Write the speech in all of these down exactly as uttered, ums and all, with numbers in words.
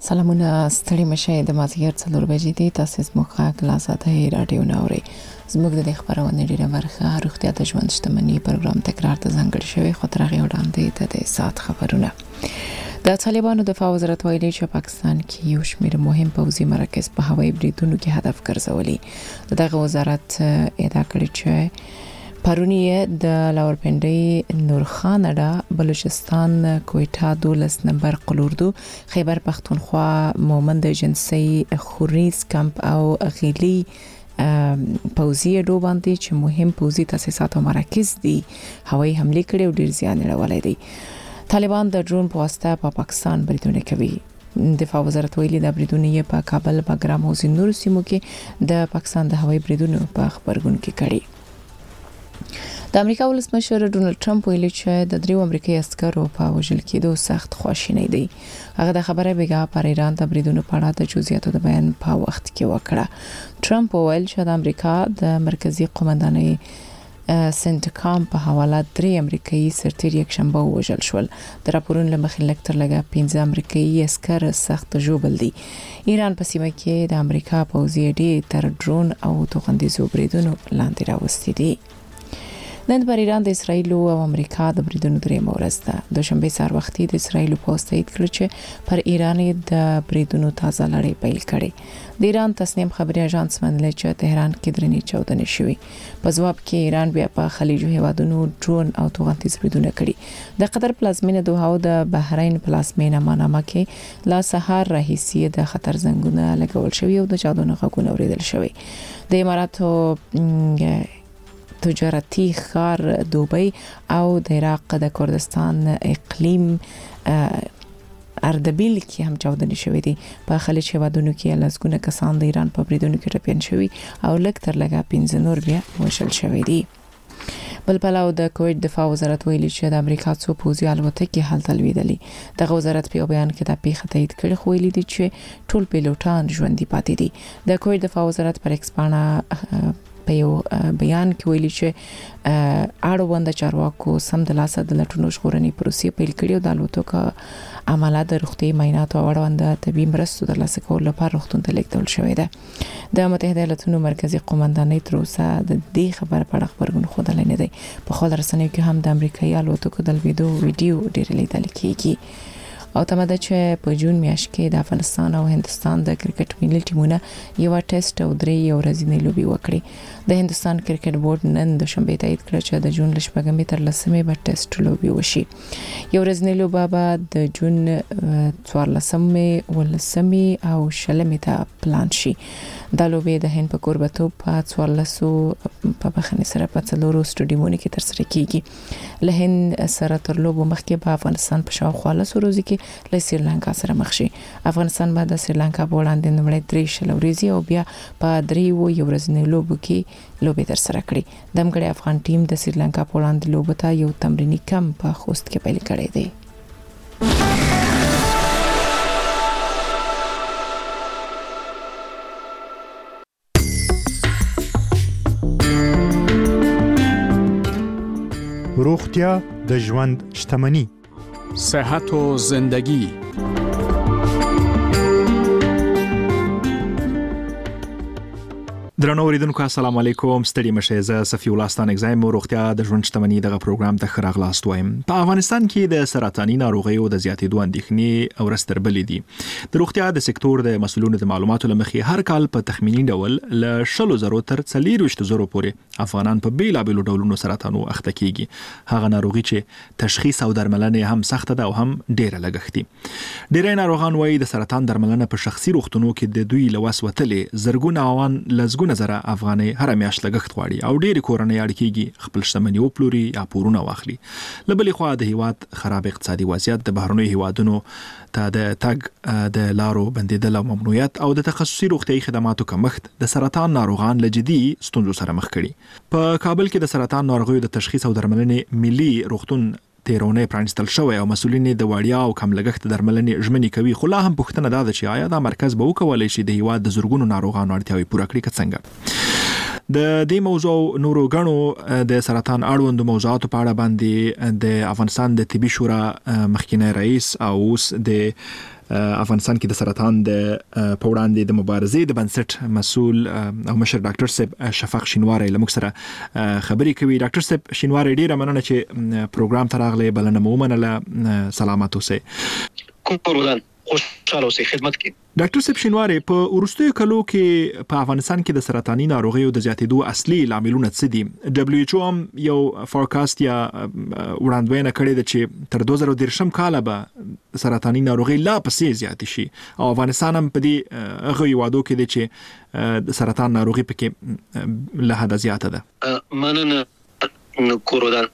سلامونه ستړي مشه د مازیګر څلور بجې دي. تاسو زموږ غږ لا ساته رادیو نوري زموږ د خبرونه ډیره برخه روغتیا د ژوند شتمنۍ پروګرام تکرار ته ځانګړی شوی خو ترغه وړاندې د سات خبرونه. د طالبانو دفاع وزارت ویلي چې پاکستان کې یو شمېر مهم پوځي مراکز په هوایي بریدونو کې هدف ګرځولي. دغه وزارت ادعا کړې چې پرونی د لاورپنډي نورخان اډا بلوچستان کویټا دولس نمبر قلوردو خیبر پختونخوا مومند جنسي خوريز کمپ او غيلي پوځي اډو باندې چې مهم پوځي تاسیسات او مراکز دي هوایي حمله کړې او ډیر زیان اړولې دي. طالبان د ډرون په واسطه په پا پاکستان بریدونه کوي. دفاع وزارت ویلي د بریدونه په کابل بګرام او زنور سیمو کې د پاکستان د هوایي بریدونو په خبرګون کې کړي. د امریکا ولسمشر ډونالد ټرمپ ویلي چې د دریو امریکایي عسکرو په وژل کېدو سخت خواشینی دی. هغه د خبره بیګا پر ایران د بریدونو په اړه د جزئیاتو د بیان په وخت کې وکړه. ټرمپ وویل چې د امریکا د مرکزی قومندانۍ سنټکام په حواله درې امریکایي سرتیر یک شنبه وژل شول. د راپورونو لمخې لکتر لګا پنځه امریکایي عسکر سخت ژوبل دي. ایران په سیمه کې د امریکا پوځي اډې تر ډرون او توغندیزو بریدونو لاندې راوستي دي. نن پر ایران د اسرایل او امریکا د بریدونو درې مورز ده. د شنبه سهار وختي د اسرایل پوسټ تایید کړ چې پر ایران د بریدونو تازه لړۍ پیل کړي. د ایران تصنیم خبري اژانس منل چې تهران کې درنې چودنې شوې. په ځواب کې ایران بیا په خلیجو هیوادونو ډرون او توغندیز بریدونه کړي. د قطر پلازمینه دوحه او د بحرین پلازمینه منامه کې لا سهار راهیسي د خطر زنګونه لګول شوی او د چاودنو غږونه اوریدل شوی. د اماراتو تجارتي ښار دوبۍ او د عراق د کردستان اقلیم اردبیل کې هم چاودنې شوې دي. په خلیج هیوادونو کې لسګونه کسان د ایران په بریدونو کې ټپیان شوي او لږ تر لږه پنځه نور بیا وژل شوي دي. بل پلاو د کویت دفاع وزارت ویلي چې د امریکا څو پوځي الوتکې هلته لویدلې. دغه وزارت په بیان کې د پیښه تایید کړي خو ویلي دي چې ټول پیلوټان ژوندي پاتې دي. د کویت دفاع وزارت پر ایکس پاڼه په یو بیان کې ویلي چې اړوند چارواکو سم د لاسه د لټونو ژغورنې پروسې پیل کړي او د الوتکو عملیات د روغتي معاینات او اړوند طبي مرستو د لاسه کولو لپاره روغتون ته لیږدول شوې ده. د متحده ایالاتونو مرکزی قومندانۍ تر اوسه د دې خبر په اړه خبرونه خوندل نه دي. په خپل رسنیو کې هم د امریکایي الوتکو د ویډیو ویډیو ډیر لیدل کیږي. او تماده چې په جون میاشت کې د افغانستان او هندستان د کرکټ ملي ټیمونه یو ټیسټ او درې ورځې لوبي وکړي. د هندستان کرکټ بورډ نن د شنبه تایید کړ چې د جون لشپږمې تر لسمې به ټیسټ لوبي وشي. یو ورځې لوبه به د جون څوارلسمې ولسمې او شلمې ته پلان شي. د لوبې د هند په کوربتوب په څوارلسو په بخنه سره په څلورو سټډیومونو کې ترسره کیږي. له هند سره تر لوبو مخکې په افغانستان په شاوخوا لسو ورځې کې له سریلانکا سره مخ شي. افغانستان به د سریلانکا په وړاندې نومړی درې شل ورځې او بیا په درې و یو ورځې لوبو کې لوبې ترسره کړي. د امګړي افغان ټیم د سریلانکا په وړاندې لوبه ته یو تمرینی کم په خوست کې پیل کړی دی. روغتیا د ژوند شتمني. صحت و زندگی. درنو اوریدونکو السلام علیکم. ستړي مشه زه صفی الله ستان اگزایم روغتیا د ژوند شتمنۍ دغه پروګرام ته خراغلاست وایم. په افغانستان کې د سرطاني ناروغیو د زیاتېدو اندېښنې او رستربلې دي. د روغتیا د سکتور د مسؤلینو د معلوماتو لمخې هر کال په تخمینی ډول ل شلو زرو تر څلورويشت زرو پورې افغانان په بیلابېلو ډولونو سرطانو اخته کیږي. هغه ناروغي چې تشخیص او درملنه هم سخته ده او هم ډیره لګښتي. ډیری ناروغان وایي د سرطان درملنه په شخصي روغتونو کې د دوی لوس وتلې زرګونه اوان لزګونه زره افغاني هر میاشت لګښت غواړي او ډېری کورنۍ اړیکېږي خپل شتمني او پلوري یا پورونه واخلي. لبلې خوا د هیواد خراب اقتصادي وضعیت د بهرنیو هیوادونو ته د تګ د لارو بندیدل او ممنوعیت او د تخصصي روغتيایي خدماتو کمښت د سرطان ناروغان له جدي ستونزو سره مخ کړي. په کابل کې د سرطان ناروغیو د تشخیص او درملنې ملي روغتون تیرونه پرانستل شوی او مسؤلین د وړیا او کم لګښت درملنې ژمنې کوي. خو لا هم پوښتنه ده چې آیا دا مرکز به وکولای شي د هیواد د زورګونو ناروغانو اړتیاوې پوره کړي که څنګه؟ د دې موضوع نورو غنو د سرطان اړوند موضوعاتو په اړه باندې د افغانستان د طبي شورا مخکینی رئیس او اوس د افغانستان کې د سرطان د په وړاندې د مبارزې د بنسټ مسول او مشر ډاکټر صاحب شفق شینواری له موږ سره خبرې کوي. ډاکټر صاحب شینواری ډیره مننه چې پروګرام ته راغلی، بلنه مو ومنله. سلامات اوسئ. کوم خوشاله اوسئ، خدمت کې. ډاکټر صاحب شینواری، په وروستیو کلو کې په افغانستان کې د سرطاني ناروغیو د زیاتېدو اصلي لاملونه څه دي؟ دبليو ایچ او هم یو فورکاست یا وړاندوینه کړې ده چې تر دوه زره دېرشم کاله به سرطاني ناروغي لا پسې زیاتې شي، او افغانستان هم په دې هغه هیوادو کې دی چې د سرطان ناروغي پکې له حده زیاته ده. مننه کوردان.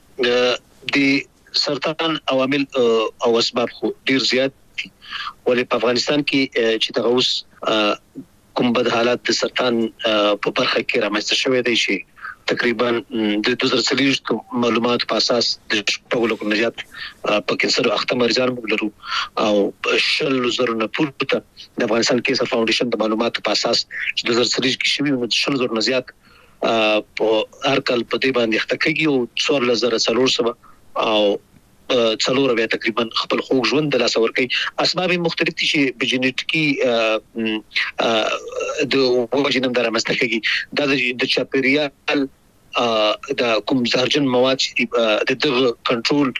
د سرطان عوامل او اسباب خو ډیر زیات ولې په افغانستان کې چې دغه اوس کوم بد حالات د سرطان په برخه کې رامنځته شوی دی چې تقریبا د دوه زره څلور معلومات په اساس د شپږ لکو نه زیات په کینسر اخته مریضان موږ لرو، او شل زره نه پورته د افغانستان کینسر فاونډیشن د معلوماتو په اساس چې دوه زره څلور کې شوی نو شل زره نه زیات په هر کال په دې باندې اخته کېږي، او څوارلس زره څلور سوه او څلور بیا تقریبا خپل خوږ ژوند د لاس ورکي. اسباب مختلف دي چې په جینټیکي د وژنم در رامنځته کېږي. د چاپیریال د کوم زهرجن مواد چې د دغه کنټرول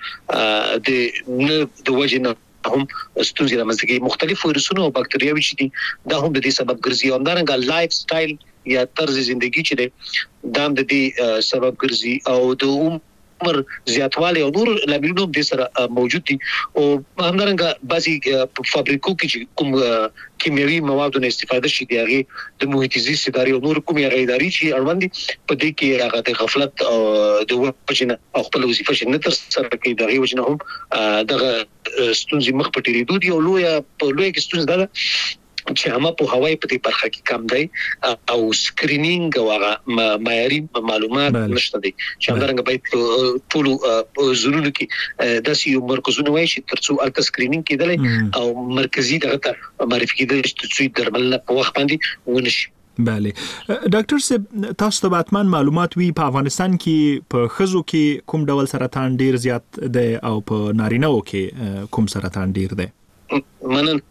د نه د وژنم هم ستونزې رامنځته کوي. مختلف ویروسونه او باکتریاوي چې دي دا هم د دې سبب ګرځي، او همدارنګه لایف سټایل یا طرز ژوندۍ چې دی دا هم د دې سبب ګرځي، او د عمر زیاتوالی او نور لاملونه د سره موجود دي. او همدارنګه بعضي په فابریکو کې چې کوم کیمیاوي موادو نه استفاده شي دی هغه د محیط زیست ادارې او نور کومې هغه ادارې چې اړوند دي په دې کې هغه د غفلت او د وجنه او خپل وظیفه چې نه تر سره کوي دغه وجنه هم دغه ستونزې مخ په ډیریدو دي، او لوی په لوی کې ستونزه ده چې هم په هوای په دې برخه کې کم دی، او سکرینینګ او هغه معیاري معلومات نشته دي چې همدارنګه باید ټول زونونو کې داسې یو مرکزونه وای چې ترڅو الټا سکرینینګ کېدلی او مرکزی دغه معرفي کېدلی چې درمل په وخت باندې ونشي. بله ډاکټر صاحب، تاسو ته اتمن معلومات وی په افغانستان کې په خزو کې کوم ډول سرطان ډیر زیات دی او په نارینه‌و کې کوم سرطان ډیر دی؟ منن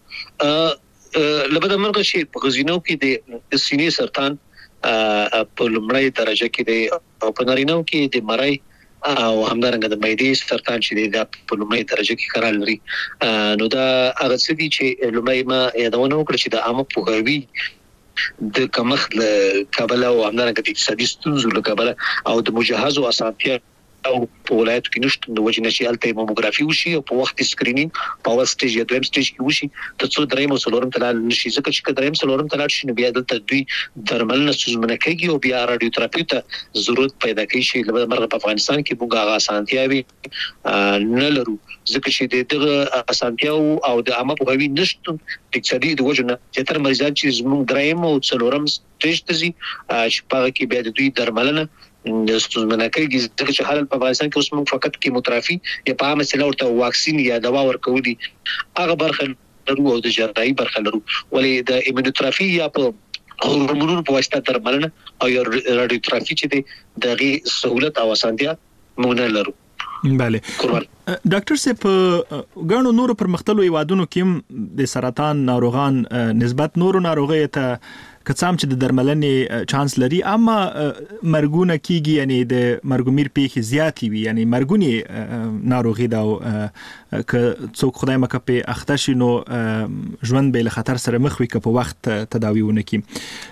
لبدا مرغه چې په غزینو کې د سینې سرطان په لومړی درجه کې دی، او په نارینه‌و کې د مرۍ او همدارنګه د معدې سرطان چې دی دا په لومړی درجه کې قرار لري. نو دا هغه څه دي چې لومړی ما یادونه وکړه چې د عامه پوهاوي د کمښت له کبله او همدارنګه د اقتصادي ستونزو له کبله او د مجهزو اسانتیا او په ولایتو کې نشته د وجه نشي الته ماموګرافي وشي او په وخت سکرینینګ په اول سټیج یا دویم سټیج کې وشي ترڅو دریم او څلورم تلل نشي، ځکه چې دریم څلورم تلل شي نو بیا دلته دوی درمل نه ستونزمنه کوي او بیا رادیوتراپي ته ضرورت پیدا کوي. شي لکه مرغه په افغانستان کې موږ هغه اسانتیاوي نه لرو، ځکه چې دغه اسانتیاو او د عامه پوهاوي نشته د اقتصادي د وجه نه چې تر مریضان چې زموږ دریم او څلورم سټیج ته ځي چې په کې بیا د دوی درملنه د ستونزمنه کوي، ځکه چې حالت په افغانستان کې اوس موږ فقط کیموتراپي یا په عامه سره ورته واکسین یا دوا ورکولي هغه برخه لرو او د جراحي برخه لرو، ولې د ایمونوتراپي یا په هورمونونو په واسطه درملنه او رادیوتراپي چې د دغه سہولت او اسانتیا موږ نه لرو. بله ډاکټر صاحب، غاڼو نور پرمختللو هیوادونو کې د سرطان ناروغان نسبت نورو ناروغیو ته کڅام چې د درملنې چانس لري، اما مرګونه کیږي، یعنی د مرګومیر پیښې زیاتی وي، یعنی مرګونی ناروغي دا که څوک خدای مکه په اخته شي نو ژوند به له خطر سره مخ وي که په وخت تداوی ونه کی.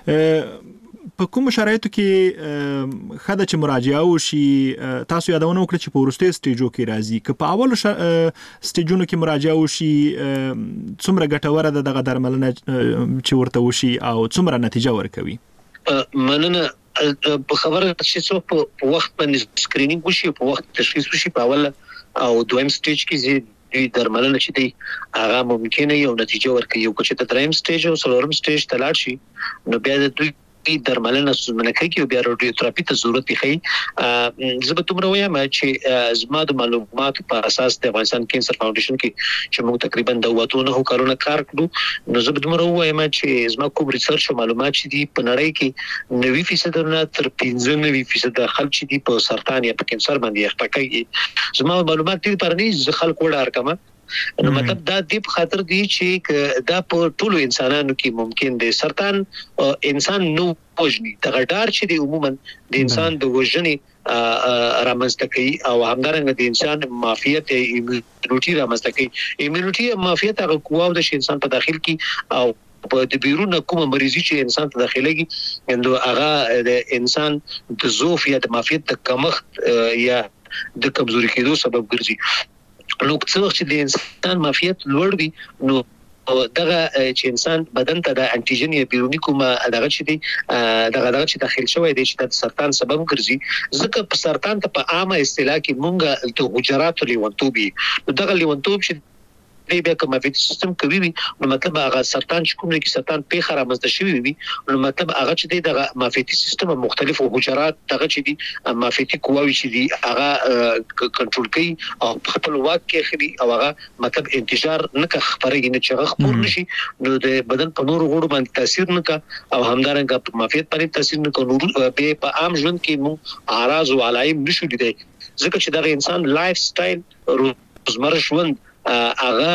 په کوم شرایطو کې خدای چې مراجعه وشي، تاسو یادونه وکړه چې په ورسته سټیجو کې راځي که په اول سټیجونو کې مراجعه وشي څومره ګټوره ده دغه درملنه چې ورته وشي او څومره نتیجه ورکوي؟ مننه. په خبره چې څو په وخت باندې سکرینینګ وشي، په وخت تشخیص وشي په اول او دویم سټیج کې دوی درملنه چې دی هغه ممکنه یو نتیجه ورکوي، او چې د دریم سټیج او څلورم سټیج ته لاړ شي نو بیا د دوی درملنه ستونزمنه کوي او بیا رادیوتراپي ته ضرورت دی. زه به دومره وایم چې زما د معلوماتو په اساس د افغانستان کینسر فاونډیشن کې چې موږ تقریبا د واتونه کارونه کار کړو، نو زه به دومره وایم چې زما کوم ریسرچ او معلومات چې دي په نړۍ کې نوي فیصد نه تر پنځه نوي فیصد خلک چې دي په سرطان یا په کینسر باندې اخته کوي. زما معلومات دي پر نه ځ خلک وړ ارقام نو مطلب دا د خاطر دی چې دا په ټولو انسانانو کې ممکن دی. سرطان انسان نو وجني دغه ډار چې دی عموما د انسان د وژنې رامنځته کوي او همدارنګه د انسان معافیت ایمونټي رامنځته کوي. ایمونټي معافیت هغه قوه ده چې انسان په داخل کې او په د بیرون کومه مریضي چې انسان ته داخليږي نو هغه د انسان د ضعف یا د معافیت د کمښت یا د کمزوري کېدو سبب ګرځي. نو څو چې د انسان معافیت لوړ وي نو دغه چې انسان بدن ته د انټيجن یا بیرونی کومه دغه چې دی دغه دغه چې داخل شوی دی چې د سرطان سبب ګرځي. ځکه په سرطان ته په عامه اصطلاح کې مونږه د حجرات لیونتوبي دغه لیونتوب چې بیا کومه معافیتي سیستم کوي نو مطلب هغه سرطان چې کوم کې سرطان په خره مزده شوی وي نو مطلب هغه چې دی د معافیتي سیستم مختلفو حجرات دغه چې دی معافیتي قواوي چې دی هغه کنټرول کوي او خپل واک کې خري او هغه مطلب انتشار نه خبرې نه چې خبر نشي نو د بدن په نور غوړو باندې تاثیر نه کا او همدارنګه په معافیت باندې تاثیر نه کوي. نور په عام ژوند کې مو اعراض او علائم نشو لیدای ځکه چې دا انسان لایف سټایل روزمره ژوند هغه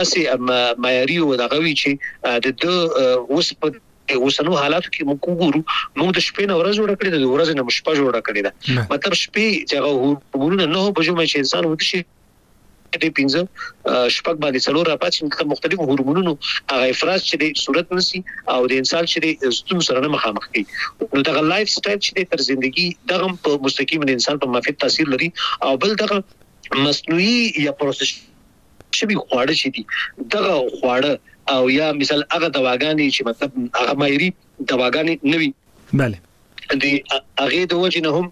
داسې معیاري او دغه وی چې د د اوس په اوسنو حالاتو کې موږ ګورو موږ د شپې نه ورځ جوړ کړې د ورځې نه شپه جوړ کړې ده. مطلب شپې چې هغه هورمونونه نه بجو مې چې انسان ودی شي د پینځه شپږ باندې څلور راپات چې مختلفو هورمونونو هغه افراز چې د صورت نسی او د انسان چې د ستون سره نه مخامخ کی نو دغه لایف سټایل چې تر ژوندۍ دغه په مستقیم د انسان په معافیت تاثیر لري او بل دغه مصنوعي یا پروسس شبي خواړه چې دي دغه خواړه او یا مثال هغه دواګانې چې مطلب هغه مایري دواګانې نوي bale د هغه د وجه نه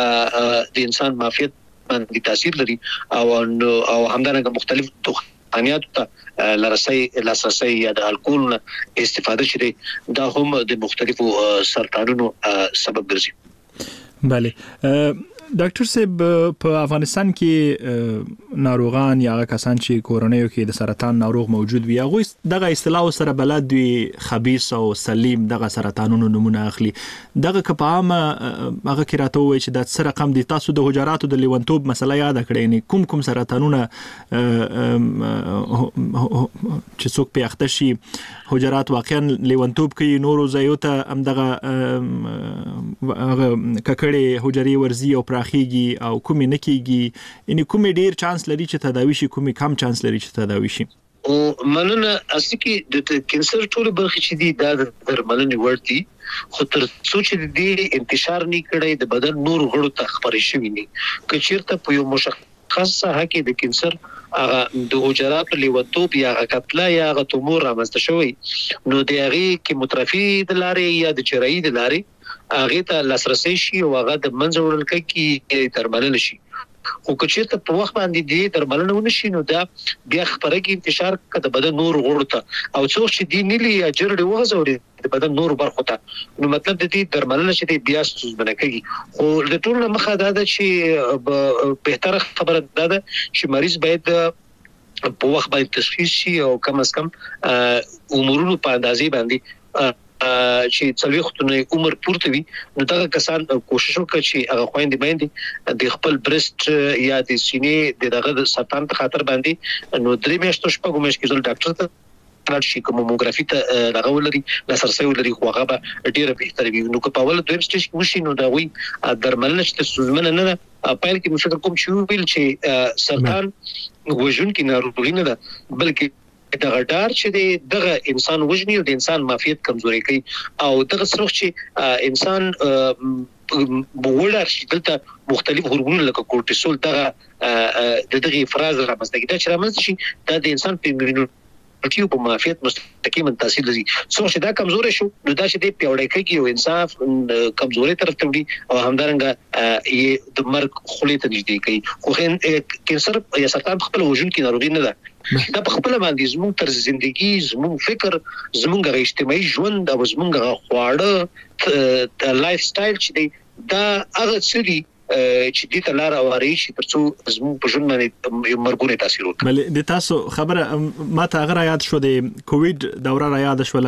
هم د انسان معافیت باندې تاثیر لري او او همدارنګه مختلف توخانيات ته لرسي لاسرسي یا د الکول استفاده شي دا هم د مختلفو سرطانونو سبب ګرځي. bale ډاکټر صاحب په افغانستان کې ناروغان یا کسان چې کورونیو کې د سرطان ناروغ موجود وي هغه دغه اصطلاح سره بلد وي خبيث او سلیم دغه سرطانونو نمونه اخلي دغه کپامه هغه کې راته وایي چې د سر رقم دي تاسو د حجراتو د لیونتوب مسله یاد کړئ نه کوم کوم سرطانونه چې څوک په اخته شي حجرات واقعا لیونتوب کې نورو زیوته هم دغه ککړې حجري ورزي او راخیږي او کومې نکیږي ان کومې ډیر چانس لري چې تداوی شي کومې کم چانس لري چې تداوی شي. او مننه اصلي کې د کینسر ټول برخې چې دي دا د درملنې ورتي خو تر څو چې د انتشار نه کړي د بدن نور غړو ته خبرې شوي نه کچیرته په یو مشخص ساحه کې د کینسر هغه د حجرات لیونتوب یا غکتلا یا غ تومور رامنځته شوی نو د هغه کې مترفي د لارې یا د چرایي د لارې هغه ته لاسرسي شي او هغه د منځ وړل کې درملنه شي. خو کچېته په وخت باندې دې درملنه ونشي نو دا بیا خبرګي انتشار کده بدن نور غوړته او څو چې دی نلی اجر دی وغزوري د بدن نور برخه ته نو مطلب د دې درملنه چې بیا ستوز بنکږي. خو د ټول مخه دا ده چې بهتره خبره ده چې مریض باید په وخت باندې تشخیص شي او کم از کم امورونو په اندازې باندې چې څلوي ختونه عمر پورته وي نو دا کسان کوشش وکړي چې هغه خويندې باندې د خپل برست یا د سینې دغه سرطان په خاطر باندې نو درې میاشتې شپږ میاشتې کې ډاکټر ته کار شي کوم موموګرافي ته دغه ولري لاسرسي ولري خو هغه ډیره بهتره وي نو په اول دویم سټیج کې وشي نو دا وي درملنه چې سوزمنه نه پایل کې مشکل کوم شو ویل چې سرطان وژن کې ناروغي نه ده بلکې دغه ډار چې دغه انسان وژني او د انسان معافیت کمزوري کوي او دغه سرخ چې انسان بوولر چې دلته مختلف هورمونونه لکه کورټیسول دغه د دغه افراز رامنځته کیږي چې رامنځته شي دا د انسان په ایمونټي په معافیت مستقیما تاثیر لري. څو چې دا کمزوري شو نو دا چې د پیوړې کوي او انسان کمزوري طرف ته وړي او همدارنګه یې د مرګ خولې ته نږدې کوي. خو کینسر یا سرطان خپل وژن کې ناروغي نه ده دا په خپل باندې زموږ تر ژوندۍ زموږ فکر زموږ اجتماعي ژوند او زموږ خواړه لایف سټایل چې دا هغه څه چې د تلار اواري شي ترڅو زموږ په ژوند باندې مرګونه تاثیر وکړي. بل د تاسو خبره ما ته غره یاد شو د کووډ دوره را یاد شوله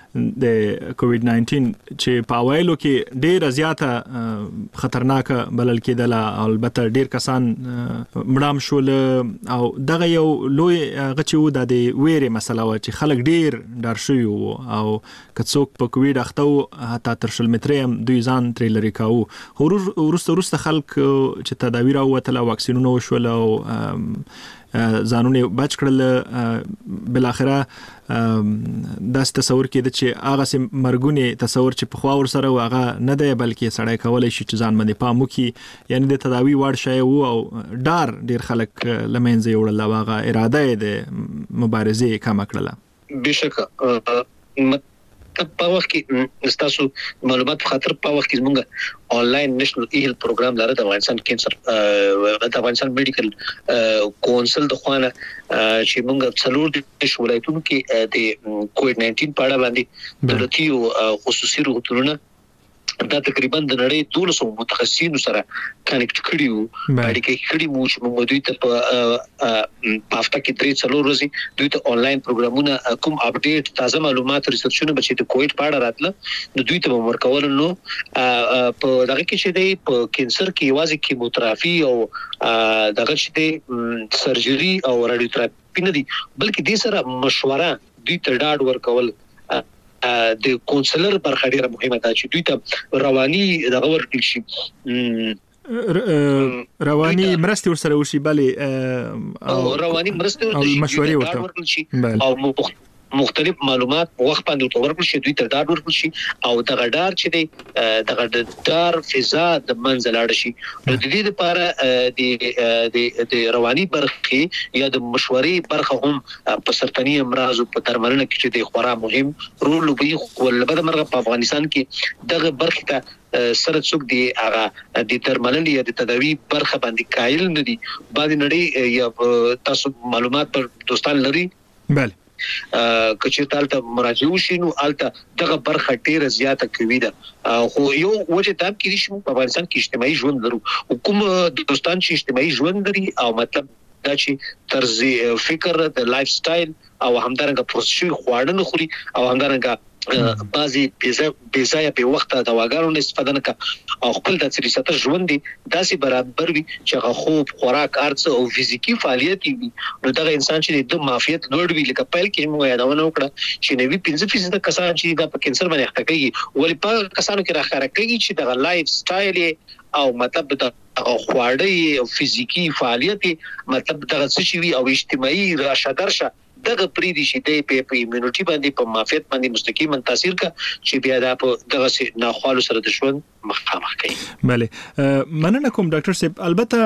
د کووډ ناینټین چې په اوایلو کې ډېر زیاته خطرناک بلل کېدل او البته ډېر کسان مړام شول او دغه یو لوی غچو د ویرې مسله و چې خلک ډېر ډار شوي وو او کڅوک په کووډ اخته حتی تر شل مترې هم دوی ځان ترې لري کاوه. وروسته وروسته خلک چې تداویر او وتل واکسینونه وشول او ځانونه بچ کړل بل اخره داس تصور کېد چې هغه سم مرګونی تصور چې په خوا ور سره واغه نه دی بلکې سړی کولای شي چې ځان باندې پام وکړي یعنی د تداوی وړ شی وو او ډار ډیر خلک لمنځه یوړل واغه اراده د مبارزه کم کړله. بشکه په وخت کې تاسو معلومات خاطر په وخت کې موږ آنلاین نېشنل ایل پروګرام لاره د افغانستان کینسر د افغانستان میډیکل کونسل د خوانه چې موږ څلور د ولایتونو کې د کووډ ناینټین په اړه باندې دولتي او خصوصي روغتونونه دا تقریبا د نړۍ دولسو متخصصینو سره کنیکټ کړي وو اړیکې کړي مو چې موږ دوی ته په هفته کې درې څلور ورځې دوی ته آنلاین پروګرامونه کوم اپډیټ تازه معلومات ریسرچونه بچي د کووډ په اړه راتله نو دوی ته ورکول نو په دغه کې چې دی په کینسر کې یوازې کیموتراپي او دغه چې دی سرجري او رادیوتراپي نه دي بلکې د سره مشوره دوی ته ډاډ ورکول د کونسلر برخه ډیره مهمه ده چې دوی ته رواني دغه ورکړي شي رواني مرستې ورسره وشي بلې او رواني مرستې ورته مشورې ورته او مختلف معلومات وخت باندې ورکړل شي دوی ته ډاډ ورکړل شي او دغه ډار چې دی دغه ډار فضا د منځ لاړ شي نو د دې لپاره د د رواني برخه یا د مشورې برخه هم په سرطاني امراض او په درملنه کې چې د خورا مهم رول لوبي ولبد مرغه په افغانستان کې دغه برخه ته سره څوک دی هغه د درملنې یا د تداوی برخه باندې قائل نه دي باندې نړۍ یا تاسو معلومات پر دوستان لري بله کچې تالته مراجعه وشي نو الته دغه برخه ډیره زیاته کوي ده خو یو وجه دا کې چې په افغانستان کې اجتماعي ژوند لرو حکومت دوستان چې اجتماعي ژوند لري او مطلب دا چې طرز فکر د لایف سټایل او همدارنګه پروسشي خواړه نه خوري او همدارنګه بعضی بیزای په وخت د دواګانو نه استفاده نه کوي او خپل د سریسته ژوند دي داسې برابر وي چې هغه خوب خوراک ارڅ او فزیکی فعالیت وي نو دغه انسان چې د معافیت لوړ وي لکه پیل کې موږ یادونه وکړه چې نوی پنځه فیصد کسان چې د کینسر باندې اخته کوي ولې په کسانو کې راخره کوي چې دغه لایف سټایل او مطلب د خواړې او فزیکی فعالیت مطلب دغه څه شي او اجتماعي راشه درشه دغه پریدي شي د په ایمونټي باندې په معافیت باندې مستقیما تاثیر کا چې بیا د دغه ناخوالو سره د ژوند مخامخ کوي. بله مننه کوم ډاکټر صاحب البته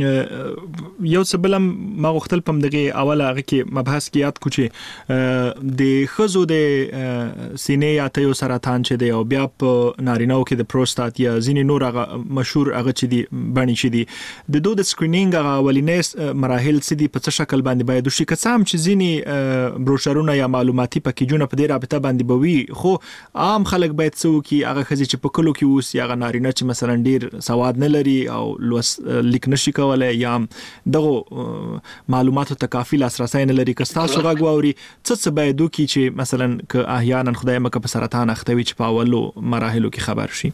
یو څه بل ما غوښتل پم دغه اوله هغه کې مبحث کې یاد کو چې د خزو د سینې یا تیو سرطان چې دی او بیا په نارینه‌و کې د پروستات یا ځینې نور هغه مشهور هغه چې دی باندې چې دی د دوه د سکرینینګ هغه اولینې مراحل څه دي په څه شکل باندې باید وشي کڅام چې ځینې بروشرونه یا معلوماتي پکیجونه په دې رابطه باندې بوي خو عام خلک باید څو کی هغه خزي چې په کلو کې اوس یا نارینه چې مثلا ډیر سواد نه لري او لوس لیک نشي کولای یا دغه معلوماتو ته کافي لاسرسي نه لري که تاسو غواړئ څه څه باید وکړي چې مثلا که احیانا خدای مکه په سرطان اختوي چې په اولو مراحلو کې خبر شي.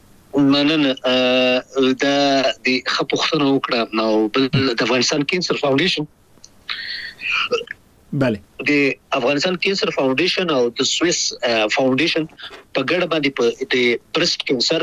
مننه دا د خپوختنه وکړه نو د افغانستان کینسر فاونډیشن بله د افغانستان کینسر فاونډیشن او د سویس فاونډیشن په ګډه باندې په د برست کینسر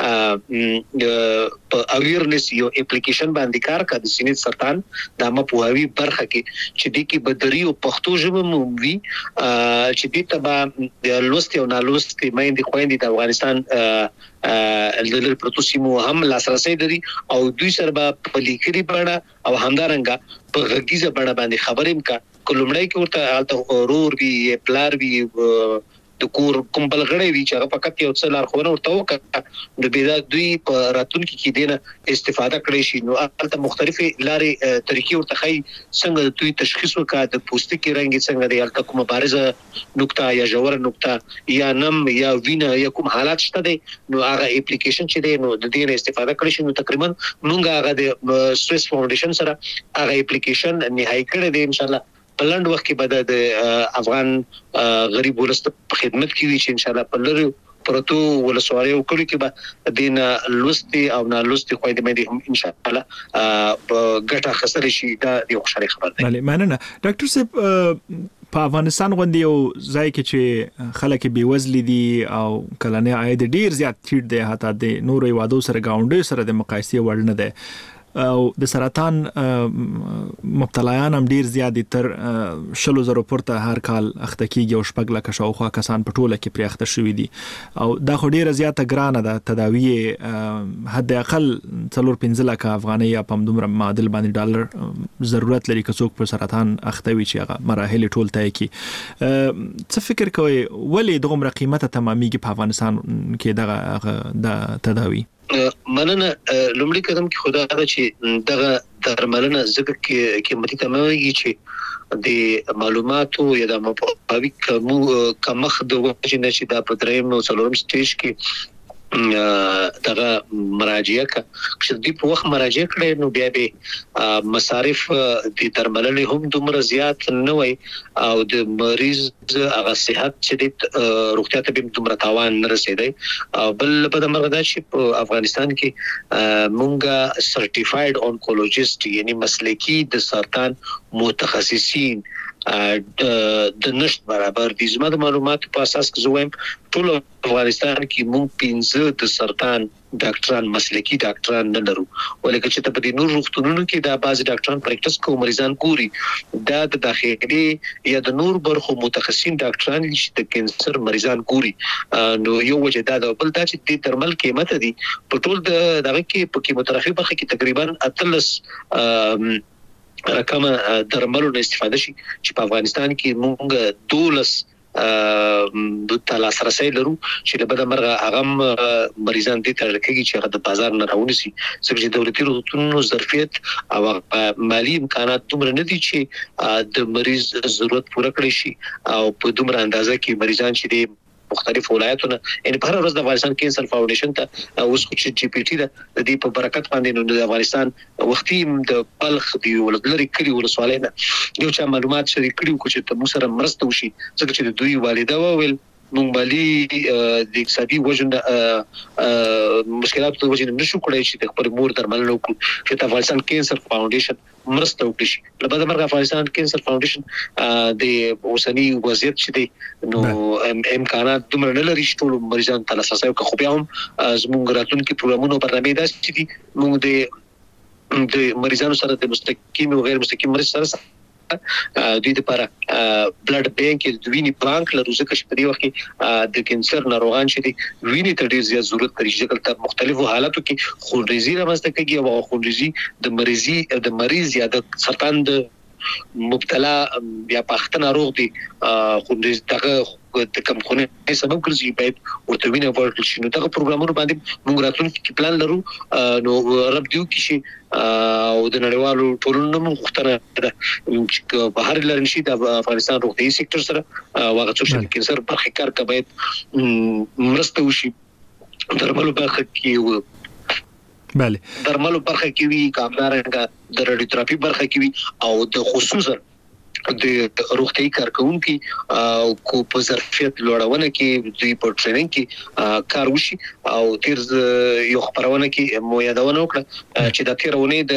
په اویرنس یو اپلیکیشن باندې کار کوي د سینې سرطان د مپوهاوی برخه کې چې د کې بدري او پښتو ژبه مومي چې د تبع د لوست او نالوست کې مېندې خويندې د افغانستان د پروتوسیمو هم لاسرسي لري او دوی سره په لیکري بڼه او همدارنګه په غږیزه بڼه باندې خبرې کا کولمړی کې ورته الته رور وی پلار وی د کور کوم بلغړی وی چې هغه فقط یو څه لار خونه ورته وکړه د بیدا دوی په راتلونکو کې دینه استفاده کړی شي نو البته مختلفه لارې طریقې ورته خي څنګه دوی تشخیص وکړه د پوستکي رنګ څنګه دی البته کومه بارزه نقطه یا جوړ نقطه یا نم یا وینه یا کوم حالات شته دي نو هغه اپلیکیشن چې دی نو د دې استفاده کړی شي نو تقریبا مونږ هغه د سویس فاونډیشن سره هغه اپلیکیشن نهایی کړی دی ان شاء الله په لاند وخت کې به د افغان غریب ولست په خدمت کې وي چې ان شاء الله په لری پروتو ولسوالۍ او کلی کې به دین لوستي او نه لوستي خويندې مې هم ان شاء الله ګټه خسر شي دا یو خوشاله خبر ده. بله مننه ډاکټر صاحب. په افغانستان غوندي یو ځای کې چې خلک بیوزل دي او کلنې عاید ډیر زیات ټیټ دی، حتی د نورو هیوادو سره گاونډي سره د مقایسې وړ نه دی، او د سرطان مبتلایان هم ډیر زیات دي، تر شلو زرو پورته هر کال اخته کیږي او شپږ لکه شاوخوا کسان په ټوله کې پرې اخته شوي دي، او دا خو ډیره زیاته ګرانه ده تداوی، حد اقل څلور پنځه لکه افغانۍ یا په همدومره معادل باندې ډالر ضرورت لري که څوک په سرطان اخته وي چې هغه مراحل ټول طی کړي. څه فکر کوئ ولې دغومره قیمته تمامیږي په افغانستان کې دغه د تداوی؟ مننه. لومړی قدم کې خدای دا چې دغه درملنه ځکه کې قیمتي تمامېږي چې د معلوماتو یا د مپاوی کوم کمخ د وجه نه چې دا په دریم او څلورم سټیج کې دغه مراجعه کا چې د په وخت مراجعه کړي نو بیا به مصارف د درملنې هم دومره زیات نه وي او د مریض هغه صحت چې د روغتیا ته به دومره تاوان نه رسیدي. بل په د مرغدا چې په افغانستان کې مونږه سرټیفاید اونکولوژیست یعنی مسلکی د سرطان متخصصین د نشت برابر دي. زما د معلوماتو په اساس کې زویم ټول افغانستان کې مونږ پنځه د سرطان ډاکټران مسلکی ډاکټران نه لرو، ولکه چې ته په دې نور روغتونونو کې دا بعض ډاکټران پریکټس کوي مریضان ګوري، دا د داخلي یا د نور برخو متخصصین ډاکټران چې د کینسر مریضان ګوري. نو یو وجه دا د بل دا چې د درمل قیمت دي په ټول دغه کې په کیموتراپي برخه کې تقریبا اتلس رقم درملو نه استفاده شي چې په افغانستان کې مونږ دولس د تلاس رسۍ لرو چې له بده مرغه هغه مریضان دي تر کېږي چې هغه د بازار نه راونسي، ځکه چې دولتي روغتونونو ظرفیت او مالی امکانات دومره نه دي چې د مریض ضرورت پوره کړي شي او په دومره اندازه کې مریضان چې دي مختلف ولایتونه ان په هر ورځ د افغانستان کینسر فاونډیشن ته اوس خو چې جی پی ټي د دې په برکت باندې نو د افغانستان وختي د بلخ دی ولدلري کړي ولسوالۍ نه یو چا معلومات شریک کړي کو چې تاسو سره مرسته وشي، ځکه چې د دوی والده وویل مونږ مالی د اقتصادي وجه مشکلات په وجه نشو کولای چې د خپل مور درملنه وکړو چې د افغانستان کینسر فاونډیشن مرسته وکړي شي. له بده مرغه افغانستان کینسر فاونډیشن د اوسنی وضعیت چې دی نو امکانات دومره نه لري چې ټول مریضان ته لاسرسي وکړي، خو بیا هم زموږ راتلونکي پروګرامونو برنامه داسې چې دي مونږ د د مریضانو سره د مستقیم او غیر مستقیم مریض سره دوی لپاره بلډ بانک د وینې بانک لرو، ځکه چې په دې وخت کې د کینسر ناروغان چې دي وینې ته ډیر زیات ضرورت لري، چې کله مختلفو حالاتو کې خونریزي رامنځته کېږي او خونریزي د مریضي د مریض یا د سرطان د مبتلا یا پخته ناروغ دي خونریز دغه د کم خونه سبب ګرځي باید ورته وینه ورکړل شي. نو دغه پروګرامونو باندې موږ راتلونکي پلان لرو نو رب دیو کې او د نړیوالو ټولنو مختره چې په هر لارې نشي د افغانستان روغتي سېکټر سره واغ څو کینسر برخه کار کوي مرسته وشي. درملو برخه کې بله درملو برخه کې وی کامدارنګه د رادیوتراپي برخه کې وی او د خصوصا د روغتي کارکونکو او کو په ظرفیت لوړونه کې دوی په ټریننګ کې کار وشي. او تیر یو خبرونه کې مو یادونه وکړه چې د تیرونه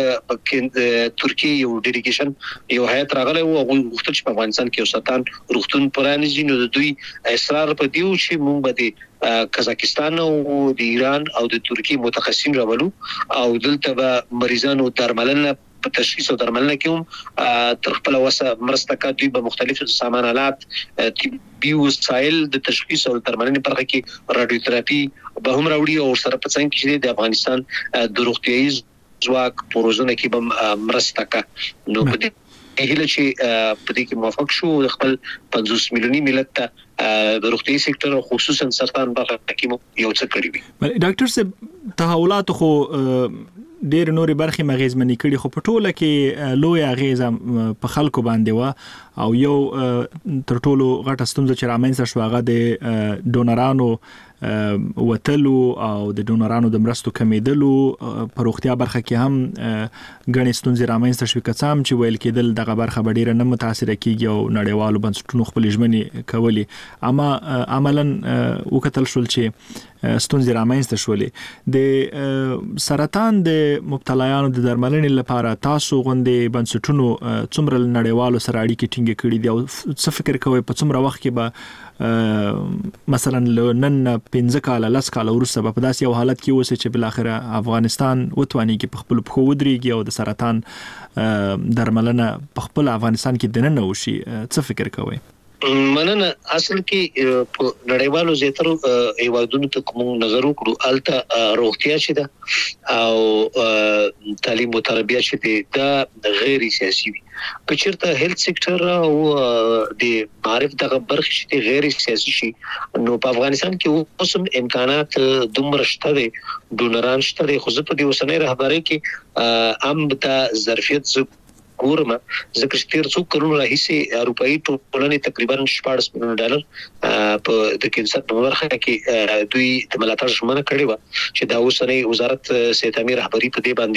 د ترکیه یو ډیلیګیشن یو هیئت راغله او غوښتل چې په افغانستان کې سرطان روغتون پرانیزي، نو د دوی اصرار په دیو چې مونږ به قزاقستان او د ایران او د ترکیه متخصصین راولو او دلته به مریضانو درملنه په تشخیص او درملنه کې هم تر خپل وسه مرسته کوي. به مختلف سامانالات طبي وسایل د تشخیص او درملنې برخه کې رادیوتراپي به هم راوړي او سره په څنګه کې د افغانستان د روغتيایي ځواک پروژونه کې به مرسته کوي. نو په دې هیله چې په دې کې موافق شو خپل پنځوس میلیونی ملت ته د روغتي سېکټر او خصوصا سرطان برخه کې یو څه کړی وي. ډاکټر صاحب تحولات خو ډېر نورې برخې مغیزمنې کړي، خو په ټوله کې لوی اغیزه په خلکو باندې و او یو تر ټولو غټه ستونزه چې رامنځته شو هغه د ډونرانو وتلو او د ډونرانو د مرستو کمیدلو په روغتیا برخه کې هم غني ستونزې رامنځته شوې کڅام چې ویل کېدل دغه برخه ډیره نه متاثر کیږي او نړیوالو بنسټونو خپل ژمنې کولې اما عملاً وکتل شول چې ستونزې رامنځته شولې د سرطان د مبتلایانو د درملنې لپاره تاسو غوندې بنسټونو څومره نړیوالو سره اړیکې ټینګې کړې دي او څه فکر کوئ په څومره وخت کې به مثلا نن پنځه کاله لس کاله وروسته به په داسې یو حالت کې اوسي چې بل اخره افغانستان وتواني کې په خپل پخو ودرېږي او د سرطان درملنه په خپل افغانستان کې دننه وشي څه فکر کوئ؟ مننه. اصل کې په نړیوالو زیاترو هیوادونو ته کوم نظر وکړو الته روغتیا چې ده او تعلیم او تربیه چې ده غیر سیاسي وي. که چیرته هیلث سېکټر او د معرف دغه برخه چې غیر سیاسي شي نو په افغانستان کې اوس امکانات دومره شته دي، ډونران شته دي، خو زه په دې اوسنۍ رهبرۍ کې ام ته ظرفیت ګورم ځکه چې تیر څو کروڑ راهیسي اروپאי ټولنې تقریبا شپږ میلیون ډالر په د کینسر په برخه کې دوی د ملاتړ ژمنه کړې و چې دا اوسنۍ وزارت صحت امیر رهبری په دې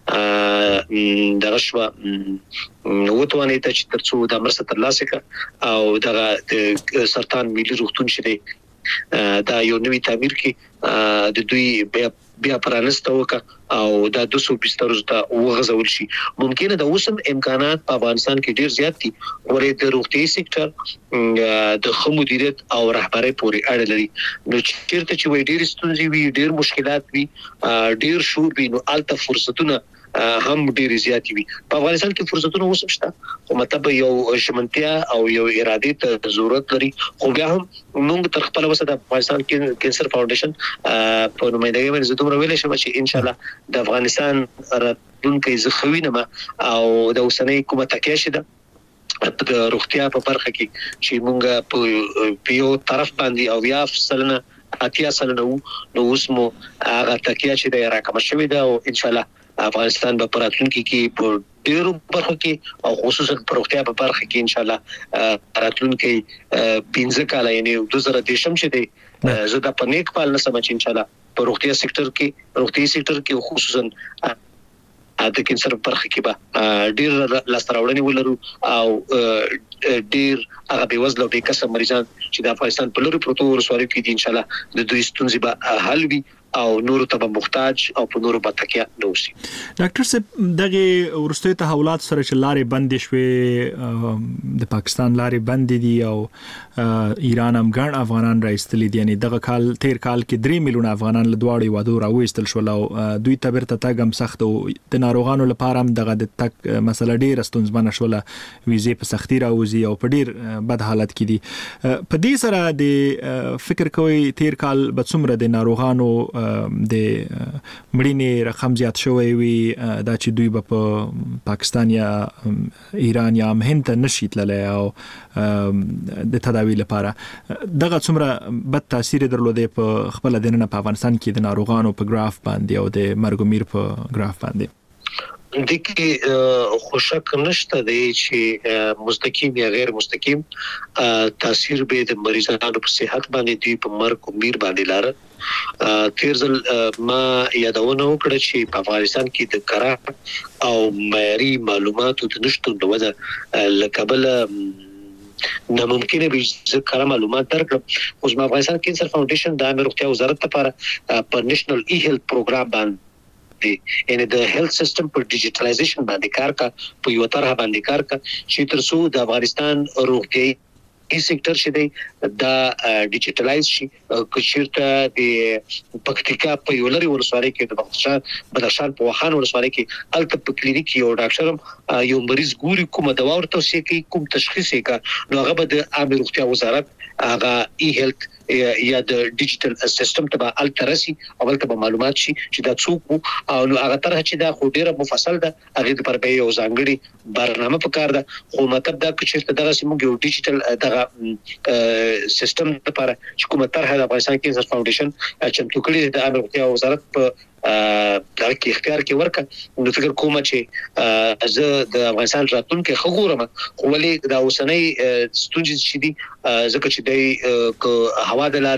باندې دغه شو وټوانې ته چې ترڅو د مرسته ترلاسه کړي او دغه سرطان ملي روغتون شته دا یو نوی تعمیر کې د دوی بیا بیا پرانسته وکړه او دا دوه سوه بستر ته وغځول شي. ممکنه د اوسم امکانات په افغانستان کې ډیر زیات دي ورې د روغتي سېکټر د خو مدیریت او رهبرۍ پورې اړه لري. نو چیرته چې وي ډیر ستونزې وي، ډیر مشکلات وي، ډیر شور وي، نو الته فرصتونه هم ډیر زیات وي. په افغانستان کې فرصتونه اوس شته خو مطلب یو شمنتیا او یو اراده ته ضرورت لري. خو بیا هم موږ تر خپل وسه د افغانستان کې کینسر فاونډیشن په نومایندګۍ باندې زه دومره ویلې شم چې ان شاء الله د افغانستان راتلونکي زخوینه ما او د اوسنۍ کومه تکیه شته د روغتیا په برخه کې چې موږ په یو طرف باندې او یا فصلنا اتیا سلنه نو اوس مو هغه تکیه چې د راکمه شوې ده او ان شاء الله افغانستان به پراتلونکي کې په ډیرو برخو کې او خصوصا په روغتیا په برخه کې ان شاء الله راتلونکي پنځه کاله یعنی دوه زره دیشم چې دی زه د پنیک پال نه سم چې ان شاء الله په روغتیا سېکټر کې روغتي سېکټر کې خصوصا د کینسر په برخه کې به ډیر لاستراوړنې ولرو او ډیر هغه بېوزله او بېکسه مریضان چې د افغانستان په لوري پروتو ورسواري کې دي ان شاء الله د دوی ستونزې به حل وي او نور ته محتاج او په نور به تکیه نه وشي. ډاکټر صاحب دغه ورستي تحولات سره چې لارې بندې شوې د پاکستان لارې بندې دي او ایران هم ګڼ افغانان راځتلي دي، یعنی دغه کال تیر کال کې درې میلیون افغانان له دواړو وادو راوېستل شول او دوی ته بیرته تګ هم سخت او د ناروغانو لپاره هم دغه د تک مسله ډیره ستونزمنه شوله، ویزې په سختي راوځي او په ډیر بد حالت کې دي. په دې سره د فکر کوي تیر کال به څومره د ناروغانو د مړینې رقم زیات شوی وي دا چې دوی به په پاکستان یا ایران یا هم هند ته نشي تللی او د تداوی لپاره دغه څومره بد تاثیر درلودي په خپل دننه په افغانستان کې د ناروغانو په ګراف باندې او د مرګ میر په ګراف باندې؟ دغه خوشک نشته دی چې مستقیم یا غیر مستقیم تاثیر به د مریضانو په صحت باندې دی په مرګ او میر باندې لاره. تیر ځل ما یادونه وکړه چې په افغانستان کې د کره او معیاري معلوماتو د نشټون د وجه لکبل ناممکنه به ذکر معلومات درکړم. اوس ما افغانستان کینسر فاونډیشن د امیر روغتیا وزارت لپاره په نېشنل ای هیلث پروګرام باندې ان د هیلث سیستم پر ډیجیټلایزیشن باندې کار کا په یو طرح باندې کار کا چې ترڅو د افغانستان روغتي سېکټر شې دا ډیجیټلایز شي. کچیرته د پکتیکا په یو لري ولسوالۍ کې د بدخشان بدخشان په وخان ولسوالۍ کې الته په کلینیک یو ډاکټر یو مریض ګوري کومه دوا ورته توصیه کوي کوم تشخیص یې کا نو هغه به د عامه روغتیا وزارت هغه ای هیلث یا د ډیجیټل سیستم ته الترسي اول ته معلومات شي چې دا څوک او نو هغه طرح چې دا خو ډیره مفصل ده هغه پر به یو ځانګړي برنامه پکار ده. خو مطلب دا چې دغه سیمو یو ډیجیټل دغه سیستم لپاره چې کومه طرح د افغانستان کینسر فاونډیشن چمتو کړی د امیر روغتیا وزارت په دا کې اختیار کې ورکړ نو فکر کوم چې زه د افغانستان راتلونکي خبرم خو ولې دا اوسنۍ ستونزې چې دي ځکه چې د هوا د لارې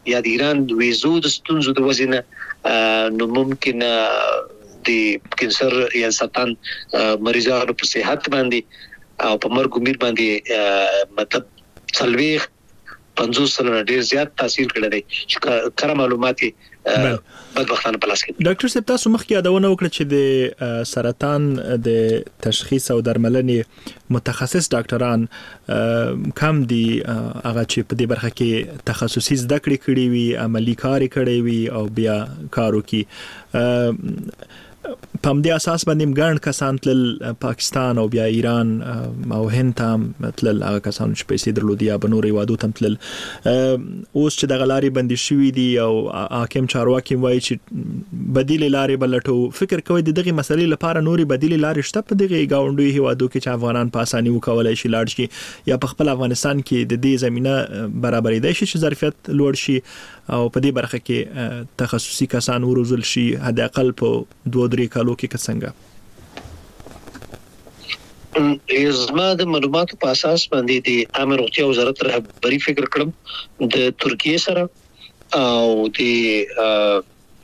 یا د ایران د ویزو د ستونزو د وجې نو ممکن د کینسر یا سرطان مریضانو په صحت باندې او په مرګ امید باندې مطلب څلويخ پنځوس سلنه ډیر زیات تاثیر کړی دی چې کره معلومات بدبختانه په لاس کې. ډاکټر صاحب تاسو مخکې یادونه وکړه چې د سرطان د تشخیص او درملنې متخصص ډاکټران کم دي هغه چې په دې برخه کې تخصصي زده کړې کړې وي عملی کار کړی وي او بیا کارو کې په دې اساس باندې ګڼ کسان تل پاکستان او بیا ایران او هند ته تل هغه کسان چې پیسې درلودي یا بنوري وادو ته تل اوس چې د غلاري بندي شوې دي او حاکم چارواکي وایي چې بدیل لارې بلټو فکر کوي دغه مسلې لپاره نوري بدیل لارې شته په دغه گاونډي هوادو کې چې افغانان په اساني وکولای شي لاړ شي یا په خپل افغانستان کې د دې زمينه برابرې دي چې ظرفیت لوړ شي او په دې برخه کې تخصصي کسان وروزل شي حد اقل په دوه درې کالو کې څنګه. زما د معلوماتو په اساس باندې د عامه روغتیا وزارت رهبری فکر کړم د ترکیه سره او د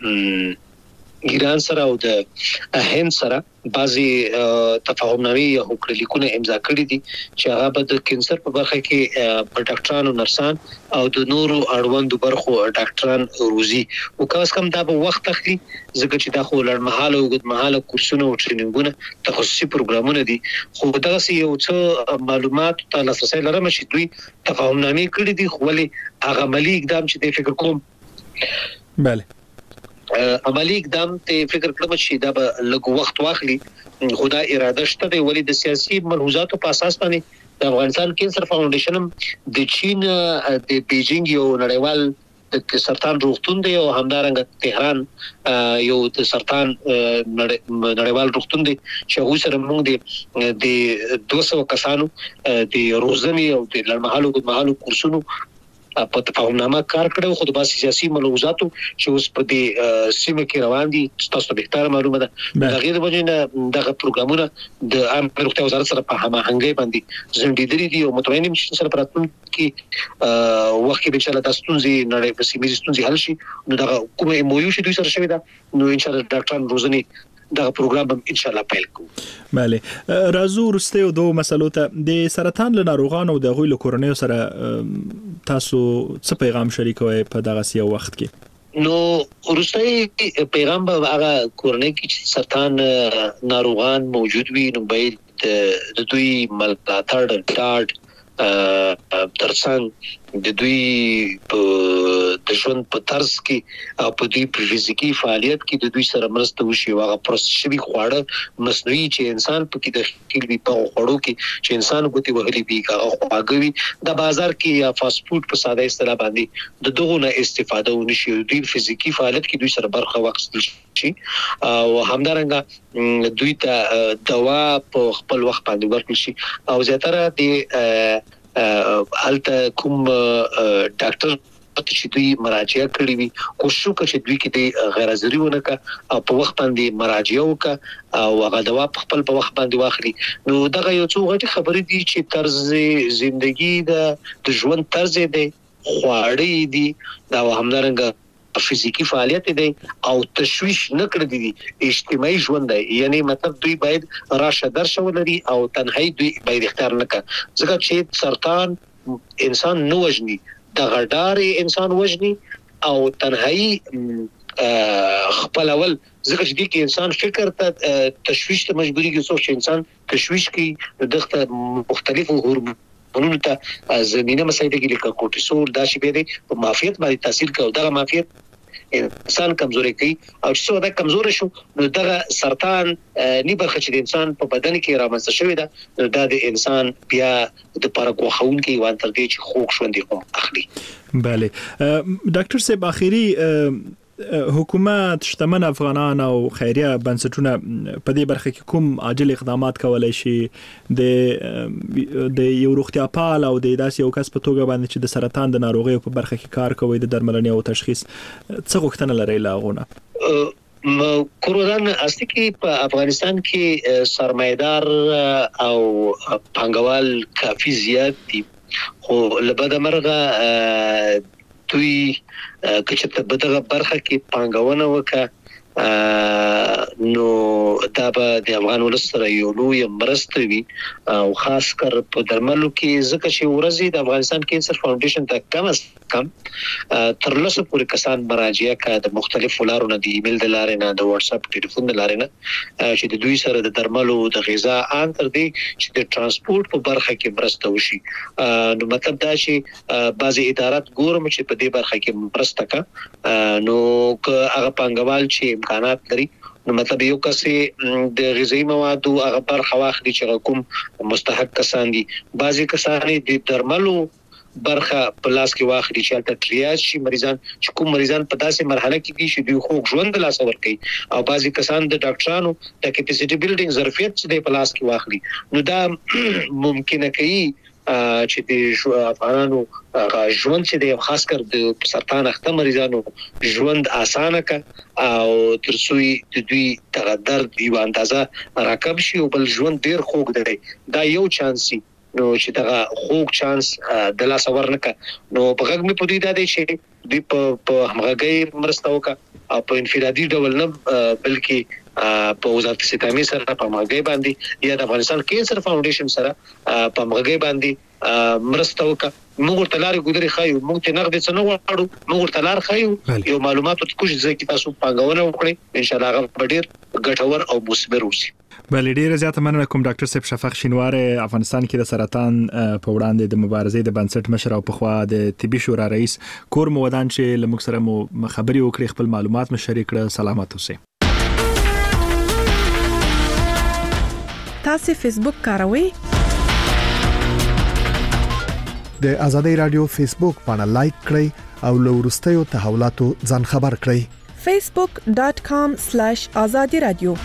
ایران سره او د هند سره بعضي تفاهمنامې یا هوکړلیکونه امضا کړي دي چې هغه به د کینسر په برخه کې په ډاکټرانو نرسان او د نورو اړوندو برخو ډاکټران روزي او کاس کم دا به وخت اخلي ځکه چې دا خو لړمحاله او اوږدمحاله کورسونه او ټریننګونه تخصصي پروګرامونه دي خو دا یو څه معلومات ته لاسرسي لرم چې دوی تفاهمنامې کړي دي خو ولې هغه عملی اقدام چې د فکر کوم bale عملی اقدام ته فکر کړم چې دا به لږ وخت واخلي خدا اراده شته دی ولې د سیاسي ملحوظاتو په اساس باندې د افغانستان کینسر فاونډیشن د چین د بیجینګ یو نړیوال د سرطان روغتون دی او همدارنګه تهران یو د سرطان نړیوال روغتون دی چې هغه سره موږ د دوه سوه کسانو د روزنې او د لړمحالو ګډمحالو کورسونو په تفاهمنامه کار کړو خو د باسي سیاسي ملحوظاتو چې اوس په دې سیمه کې روان دي تاسو به ښه معلومه ده دا غیر وجنه دغه پروګرامونه د عامه روغتیا وزارت سره په هماهنګي باندې زندګی دي او متوینم چې سره پراتون کې وخت کې به چې تاسو ستونزې نړۍ په سیمه ستونزې حل شي نو دغه کومه مویو چې دوی سره شوی دا نو ان شاء الله ډاکټران روزنی دا پروګرام هم ان شاء الله پیل کوو. bale راځو ورسته یو دوه مسلو ته د سرطان له ناروغانو د غوي له کورنۍ سره تاسو څه پیغام شریکوي په دغه سیو وخت کې؟ نو ورسته پیغام به هغه کورنۍ کې چې سرطان ناروغان موجود وي نو باید د دوی ملاتړ ډاډ ترڅنګ د دوی په د ژوند په طرز کې او په دوی په فزیکی فعالیت کې د دوی سره مرسته وشي او هغه پروسشوي خواړه مصنوعي چې انسان په کې داخل وي په خوړو کې چې انسان ګوتې وهلي وي هغه خواږه وي د بازار کې یا فاست فود په ساده اصطلاح باندې د دغه نه استفاده ونشي دوی فزیکی فعالیت کې دوی سره برخه واخیستل شي او همدارنګه دوی ته دوا په خپل وخت باندې ورکړل شي او زیاتره د الته کوم ډاکټر چې دوی مراجعه کړې وي کوشش وکړي چې دوی کې د غیر حاضري ونه کا او په وخت باندې مراجعه وکړي او هغه دوا په خپل په وخت باندې واخلي نو دغه یو څو غټي خبرې دي چې طرز ژوندۍ د ژوند طرز دی خواړې دي دا همدارنګه فزیکی فعالیت دی او تشویش نه کړی دي اجتماعي ژوند دی یعنی مطلب دوی باید راشه درشه ولري او تنهایی دوی باید اختیار نه کړي ځکه چې سرطان انسان نه وژني د غډار انسان وژني او تنهایی خپل اول ځکه چې د انسان فکر ته تشویش ته مجبوري کې څو انسان تشویش کوي دغه مختلفو هورمون ونو ته زمينه مسایده کې لکه کورټیسول دا شی به په معافیت باندې تاثیر کوي دا معافیت انسان کمزوري کوي او چې څو دا کمزوري شو نو دغه سرطان نی برخه چې د انسان په بدن کې رامنځته شوی دا د انسان بیا د پارکو خون کې وان تر دې چې خوښ شوندي کوم اخلي. bale ډاکټر صاحب اخیری حکومت شتمن افغانان او خیریه بنسټونه په دې برخه کې کوم عاجل اقدامات کولای شي د د یو روغتیا پال او د داسې یو کس په توګه باندې چې د سرطان د ناروغیو په برخه کې کار کوي د درملنې او تشخیص څه غوښتنه لري لاغونه؟ کورودان اصلي کې په افغانستان کې سرمایدار او پانګوال کافي زیات دي خو لبد مرغه دوی کچته بدغه برخه کې پانګونه وکړه نو دا به د افغان ولس سره یو لوی مرسته وي او خاص کر په درملو کې ځکه چې ورځي د افغانستان کینسر فاونډیشن ته کم از کم تر لسو پورې کسان مراجعه کوي د مختلفو لارو نه، د ایمیل د لارې نه، د واتس اپ ټلیفون د لارې نه، چې د دوی سره د درملو د غذا ان تر دې چې د ترانسپورت په برخه کې مرسته وشي. نو مطلب دا چې بعضي ادارات ګورم چې په دې برخه کې مرسته کوي، نو که هغه پنګوال چې امکانات لري نو مطلب یو کسي د غذایی موادو هغه برخه واخلي چې کوم مستحق کسان دي. بعضي کسان د درملو برخه په لاس کې واخلي چې تل ټریاج شي مریضان چې کوم مریضان په داسې مرحله کې دي چې دوی خو ژوند لاس ور کوي، او بعضي کسان د ډاکټرانو د کیپاسټي بیلډینګ ظرفیت چې په لاس کې واخلي. نو دا ممکنه کوي چې د افغانانو ژوند چې د خاص کر د سرطان اخته مریضانو ژوند اسانه ک او ترڅوي د دوی د درد یو اندازه راکم شي او بل ژوند ډیر خوږ دی. دا یو چانس نو چې دا خوږ چانس د لاس ورنک نو په غږ مې پدې دا دی چې د په همغږي مرسته وکړه او په انفرادي ډول نه بلکې په وزارت ستامي سره په همغږي باندې یا د افغانستان کینسر فاونډیشن سره په همغږي باندې مرسته وکړه. موږ ته لارې ګذري خایو، موږ ته نقد څه نه وړو، موږ ته لار خایو یو معلوماتو کوم ځکه تاسو پنګونه وکړي ان شاء الله هغه ډیر ګټور او مثمر وي. بل ډیر زیاته مننه کوم ډاکټر صاحب شفق شینوار افغانستان کې د سرطان په وړاندې د مبارزې د بنسټ مشر او په خوا د طبي شورا رئیس کور مودان چې لمک سره مو خبري وکړي خپل معلومات مشارک کړه. سلامات اوسئ. تاسو فیسبوک کاروئ؟ د آزادۍ رادیو فیسبوک باندې لایک کړئ او له وروستیو تحولاتو ځان خبر کړئ. facebook dot com slash azadi radio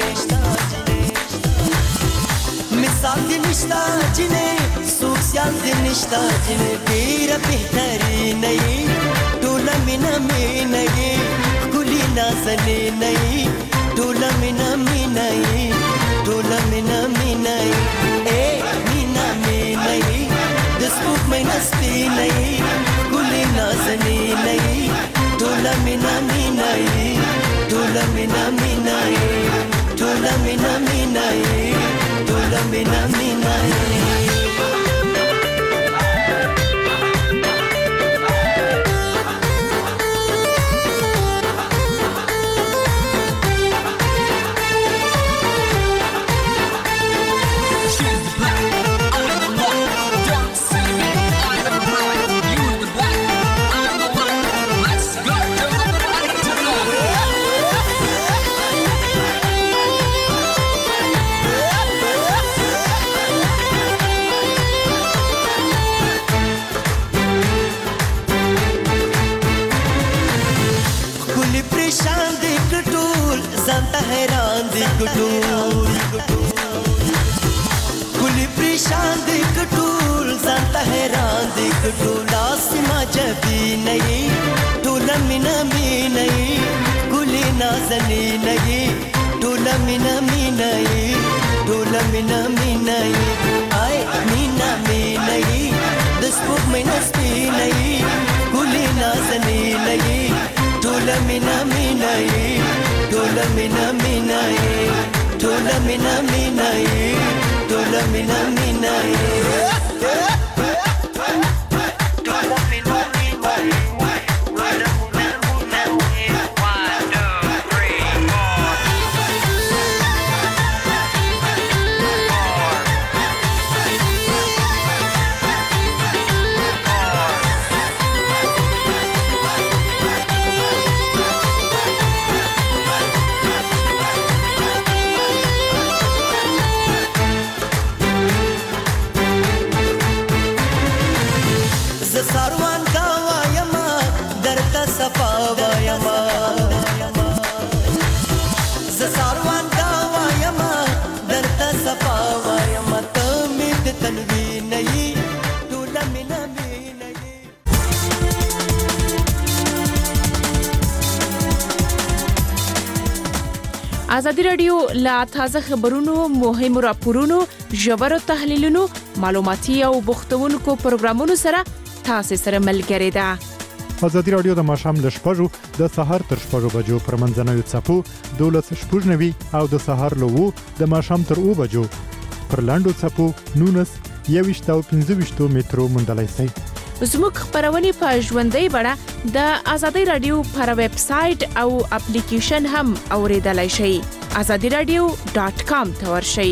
مثال دی نشتا جنې سوسیال دی نشتا جنې ډیر بهترین نه ټول مینا مینا ګلی نازنې نه ټول مینا مینا ټول مینا مینا اے مینا مینا د سپوږ مینا سپینې ګلی نازنې نه ټول مینا مینا ټول مینا مینا ټول مینا مینا ټول مینا مینا زانتا حیران دی کټول کلی پریشان دی کټول زانتا حیران دی کټول اسما جبی نه ټول مینا مینا کلی نازنی نه ټول مینا مینا ټول مینا مینا آی مینا مینا د سپوږ مینا سپینې کلی نازنی نه ټول مینا مینا ټول مینا مینا ټول مینا مینا ټول مینا مینا ازادي رادیو لا تازه خبرونو مهم راپورونو ژور تحلیلونو معلوماتي او بوختونکو پروګرامونو سره تاسو سره ملګری ده ازادي رادیو د ماشام ل شپږو د سهار تر شپږو بجو پر منځنوي چپو دولس شپږنوي او د سهار له وو د ماشام تر او بجو پر لاندو چپو نونس یويشتو پنځويشتو میټرو منډلای سي زموږ خبرونه په ژوندۍ بڼه د ازادي رادیو پر ویب سټ او اپلیکیشن هم اوریدلای شئ azadi radio dot com ته ورشئ.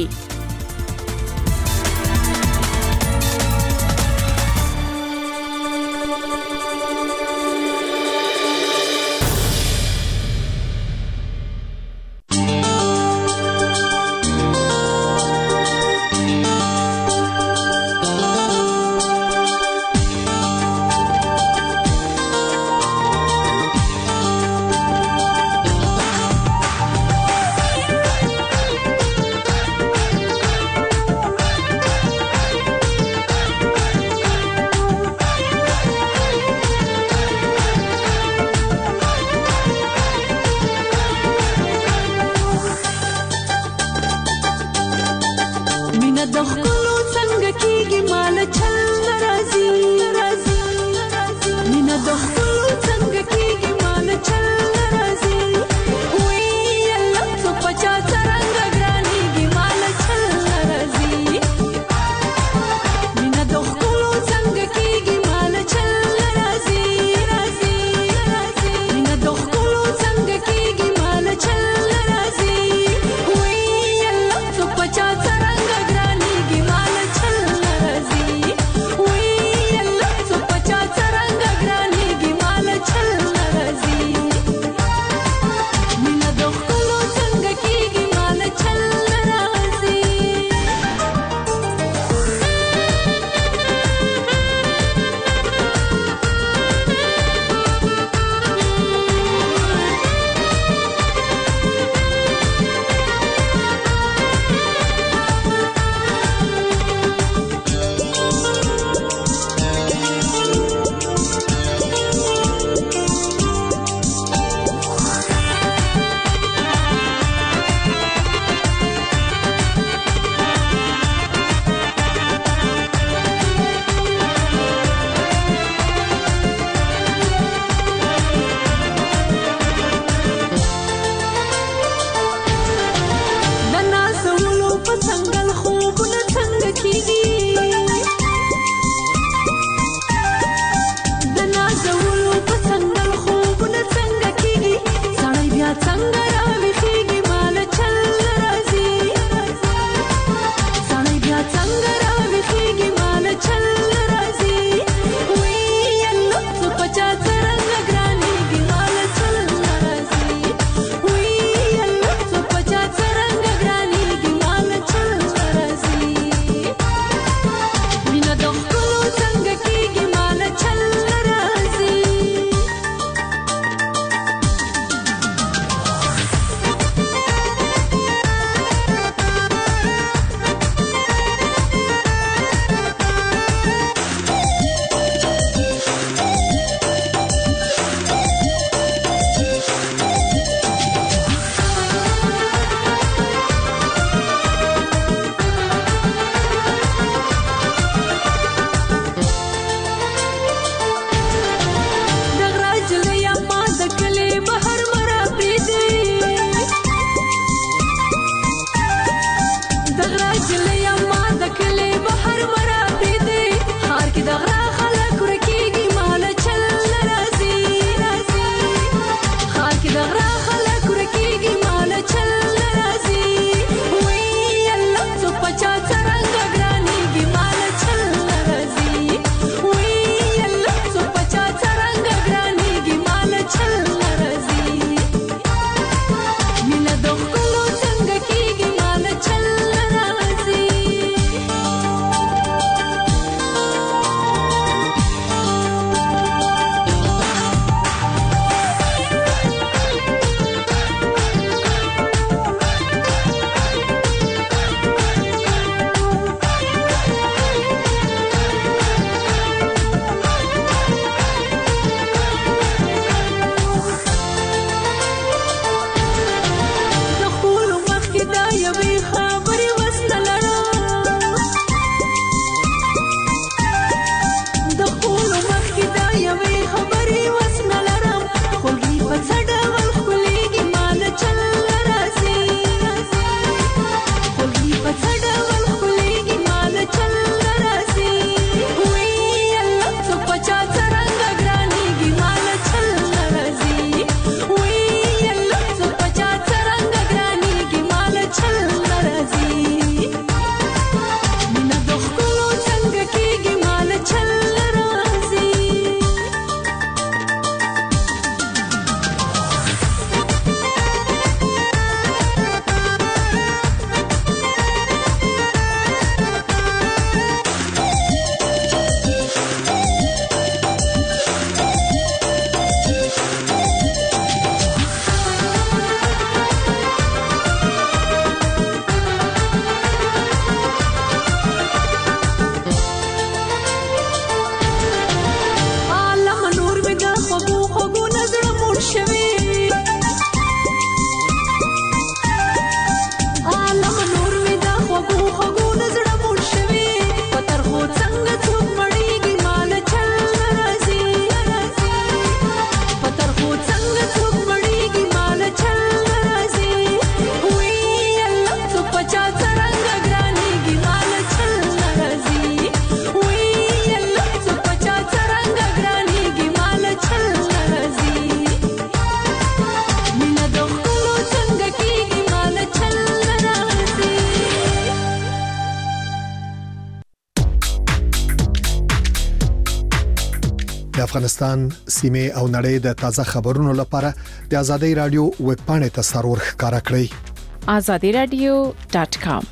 د افغانستان سیمه او نړۍ د تازه خبرونو لپاره د آزادۍ رادیو ویب پاڼې ته سرور ښکارا کړئ azadi radio dot com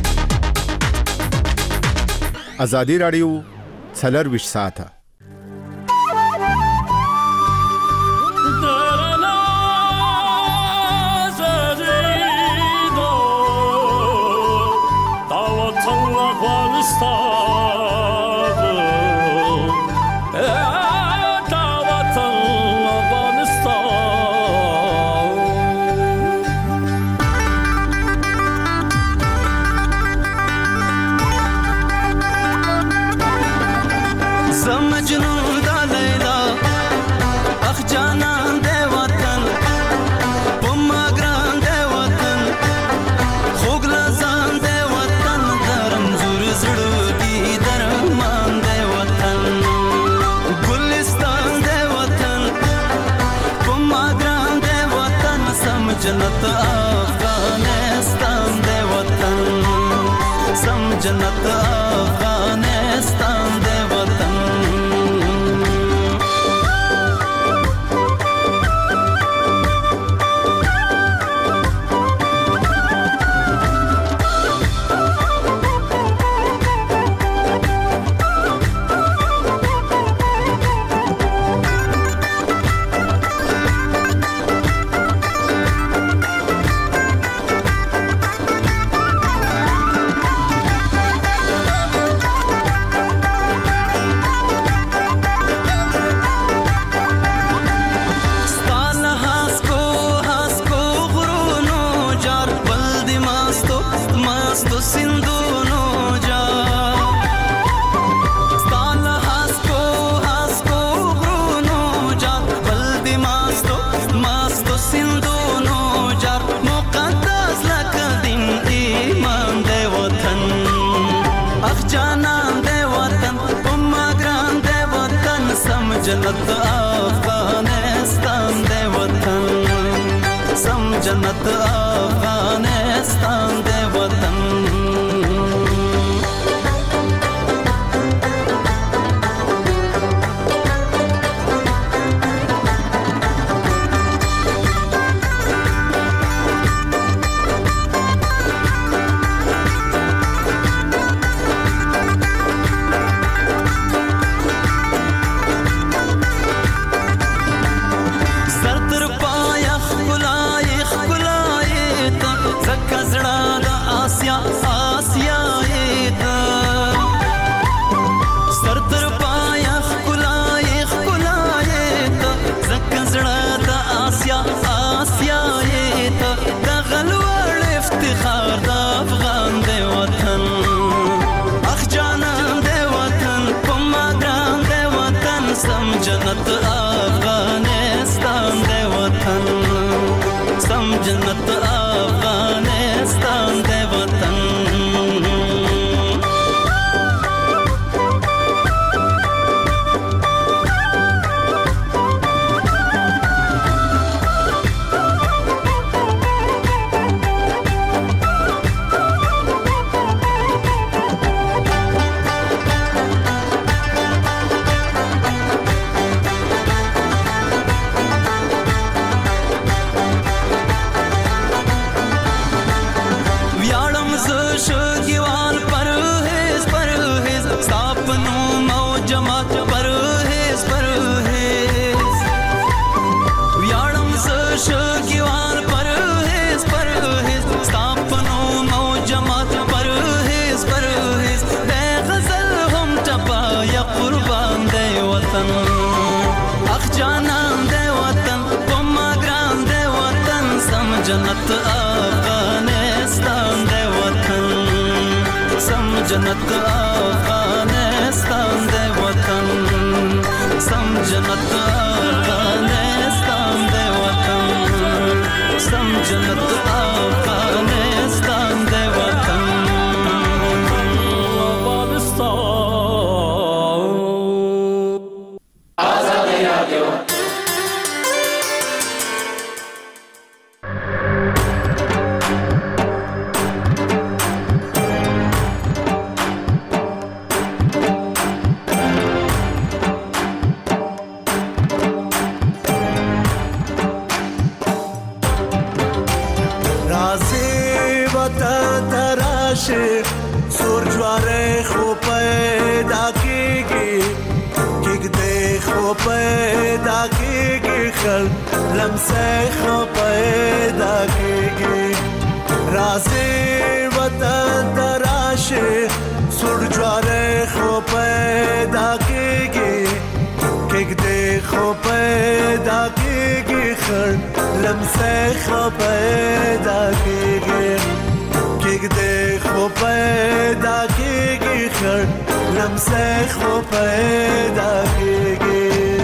آزادۍ رادیو څلور ساعته जन्नत अफगानिस्तान दे वतन सम जन्नत अफगानिस्तान दे वतन जन्नत अफगानिस्तान दे वतन सम जन्नत अफगानिस्तान दे वतन जन्नत अफगानिस्तान दे वतन सम जन्नत अफगानिस्तान दे वतन जन्नत अफगानिस्तान दे वतन सम जन्नत अफगानिस्तान दे वतन सम जन्नत अफगानिस्तान दे वतन सम जन्नत अफगानिस्तान दे वतन आजादी रेडियो تراشه سور جواره خو پیدا کیږي کېږدې خو پیدا کیږي خل لمسه خو پیدا کیږي رازي وطن تراشه سور جواره خو پیدا کیږي کېږدې خو پیدا کیږي خل لمسه خو پیدا کیږي کېږدې خو پیدا کیږي خل لمسه خو پیدا کیږي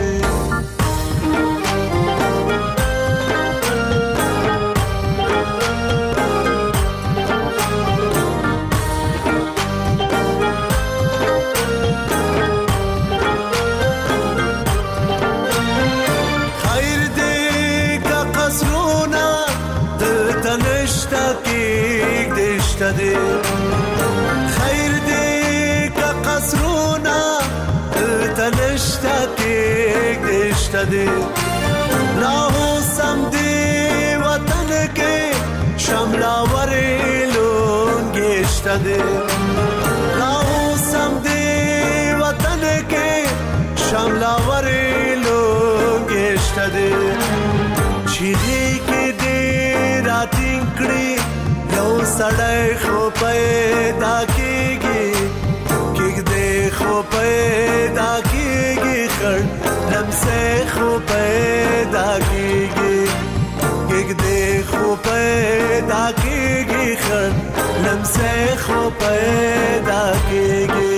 خیر دی که قصرونا تنشتا کیک دشتا دی لاهو سم دی وطن کے شملاوری لونگشتا دی لاهو سم دی وطن کے شملاوری لونگشتا دی چیغی کی دی راتین کڑی یو سړی خو پیدا کیږي کېږدې خو پیدا کیږي خړ لمسه خو پیدا کیږي کېږدې خو پیدا کیږي خړ لمسه خو پیدا کیږي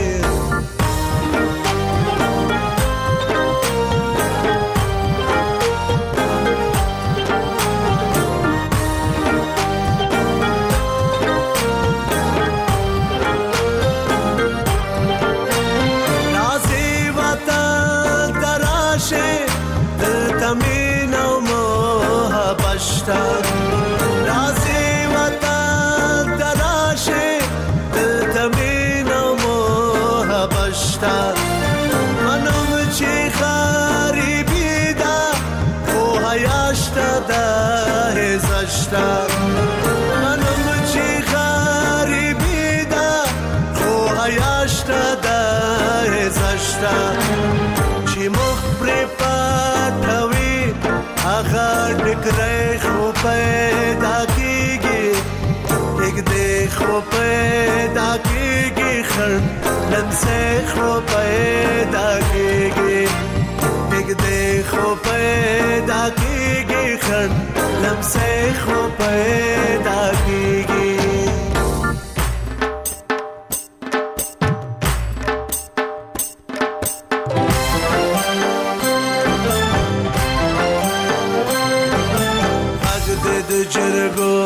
رازي وطن تراشه دلتمين وموهبشتا منم چي خاربي دا خو هياشتا دا هزشتا منم چي خاربي دا خو هياشتا دا هزشتا چي مخبري پاتوي آغا ڈکرے خو پیدا کیږي کېږدې خو پیدا کیږي خړ لمسه خو پیدا کیږي کېږدې خو پیدا کیږي خړ لمسه خو پیدا کیږي جرګو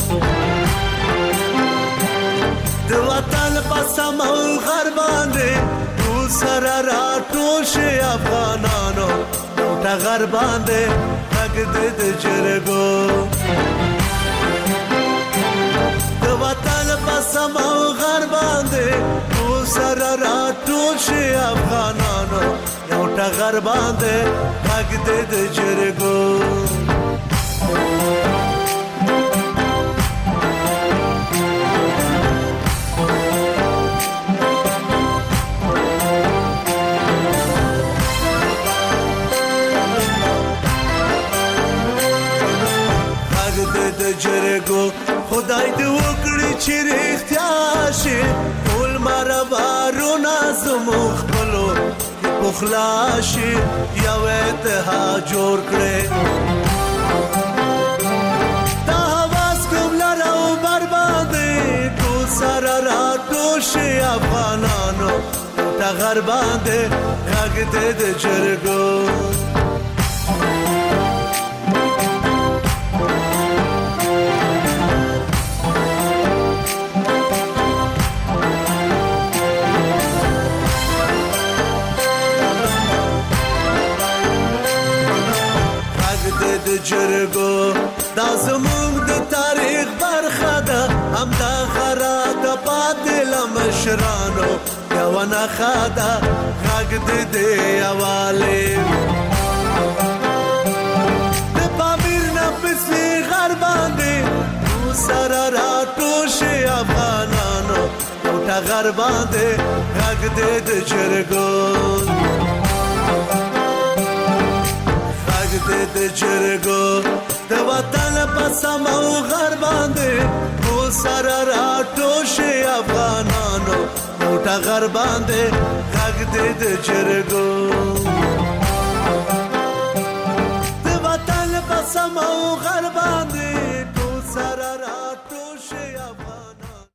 د وطن په سمو غر باندې ټول سره راټول شي افغانانو ټول غر باندې حق د جرګو د وطن په سمو غر باندې ټول سره راټول شي افغانانو یو ټغر باندې حق د جرګو جرګو خدای دې وکړي چې رښتیا شي ټول مربارونه زموږ خپلو پخلا شي یو اتحاد جوړ کړي دا هواس کوم لرو بربادي ټول سره راټول شي افغانانو ته غر باندې غږ دې د جرګو جرګو دا زموږ د تاریخ برخه ده هم دا خراط پاتې لمشرانو یو نه خاده غږ دې دی حواله د پامیر نه پسې غر باندې سره راټوشي افغانانو ټوټه غر باندې غږ دې د جرګو غږ دې د جرګو د وطن په سمو غر باندې او سره راټوشي افغانانو ټوټه غر باندې غږ دې د جرګو د وطن په سمو غر باندې